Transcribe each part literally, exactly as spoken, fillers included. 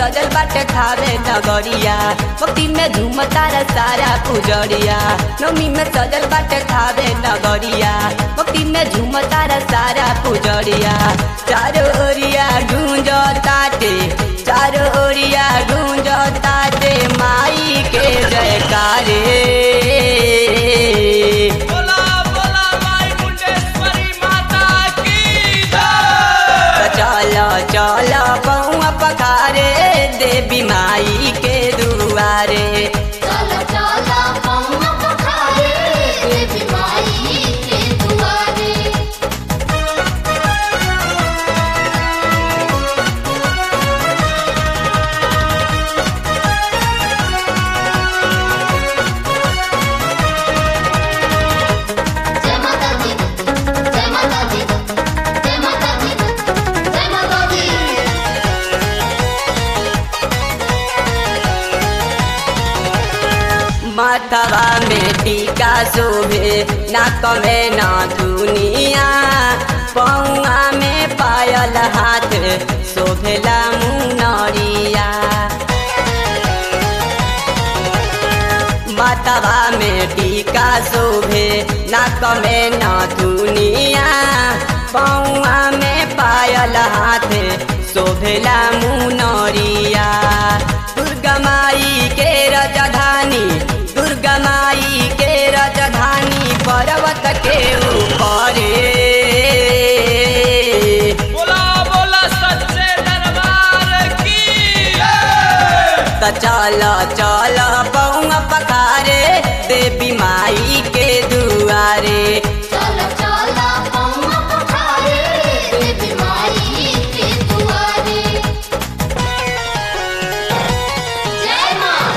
सजल बाटे खावे नगरिया, भक्ति में झूम तारा सारा पुजरिया। नवमी में सजल बाटे खावे नगरिया, भक्ति में झूम तारा सारा पुजरिया। चारों ओरिया गूंज ताटे, चारों ओरिया गूंज ताटे माई के जयकारे। बोला बोला माई मुंडेश्वरी माता की जय। चलो चलो पौआ पखारे देवी माई के दुआरे। चलो चलो पौआ पखारे देवी माई के दुआरे। जय माता दी, जय माता दी, जय माता दी, जय माता दी। माथवा में टीका शोभे, नाक में ना दुनिया, पौआ में पायल हाथ शोभेला मुनरिया। माथवा में टीका शोभे, नाक में ना दुनिया, पौआ में पायल हाथ शोभेला मुनरिया। दुर्गा माई के राजधानी, दुर्गा माई के राजधानी पर्वत के ऊपर। बोला बोला सच्चे दरबार की जय। त चल चल पौआ पखारे देवी माई के दुआरे। चलो चलो पौआ पखारे देवी माई के दुआरे। जय माँ,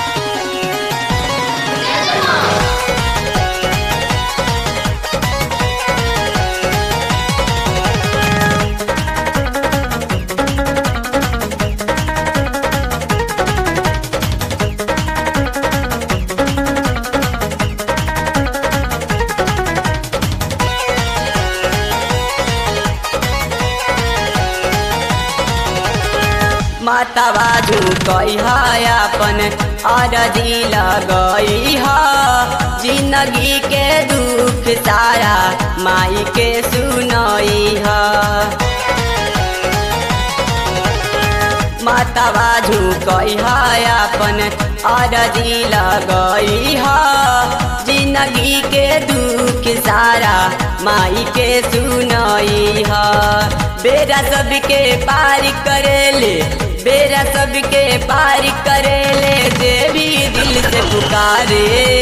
जय माँ। माता बाजू कही है अपन अरजी लगई है, जिंदगी के दुख सारा माई के सुनई है। माता बाजू कही है अपन अरजी लगई है, जिंदगी के दुख सारा माई के सुनई है। बेरा सबके पार करेले, बेरा सबके पार करेले देवी दिल से पुकारे।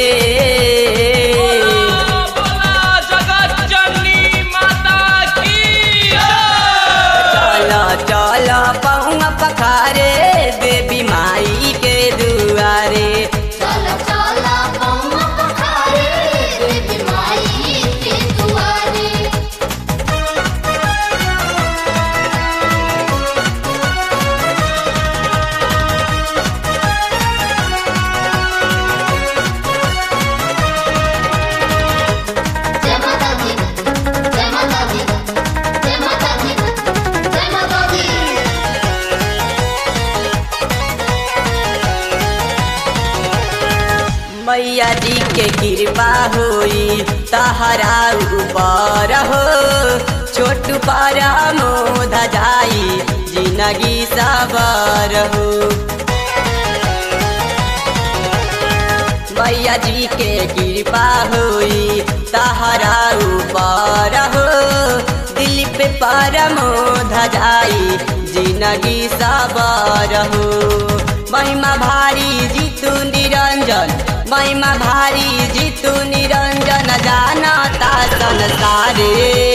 बोला बोला जगत जननी माता की जय। चलो चलो पौआ पखारे देवी माई के दुआरे। चलो चलो पौआ पखारे देवी माई के दुआरे। जय माता दी, जय माता दी, जय माता दी, जय माता दी। मैया जी के कृपा होई तहरा ऊपर हो, छोट पर मोध जाई जिंदगी सबर हो। मैया जी के कृपा होई तहरा ऊपर हो, दिल पे पर मोध जाई जिंदगी सबर हो। महिमा भारी जीतू निरंजन, महिमा भारी जीतू निरंजन जानता संसारे।